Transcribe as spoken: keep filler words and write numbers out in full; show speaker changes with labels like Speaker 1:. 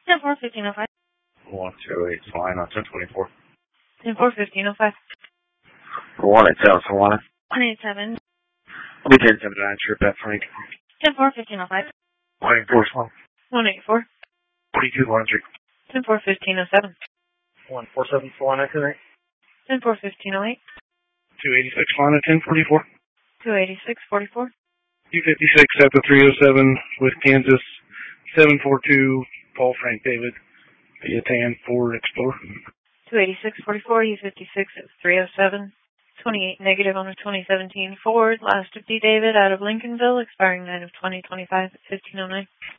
Speaker 1: ten four fifteen oh five.
Speaker 2: one two eight Salina, ten twenty-four.
Speaker 1: ten four fifteen oh five.
Speaker 2: one eight seven Salina.
Speaker 1: one eight seven.
Speaker 2: I'll be ten seventy-nine, sure, Pat Frank.
Speaker 1: ten four fifteen oh five.
Speaker 2: one eight four Salina.
Speaker 1: one eight four.
Speaker 2: forty-two one three.
Speaker 1: ten four fifteen oh seven.
Speaker 2: one four seven Salina, ten eight.
Speaker 1: ten four fifteen oh eight.
Speaker 2: two eighty-six Salina, ten forty-four.
Speaker 1: two eighty-six forty-four.
Speaker 2: two fifty-six at the three oh seven with Kansas. seven four two Paul Frank David. Via Tan Ford Explorer.
Speaker 1: two eighty-six forty-four. U fifty-six at three oh seven. twenty-eight negative on a twenty seventeen Ford. Last of D. David out of Lincolnville, expiring nine of twenty twenty-five at fifteen oh nine.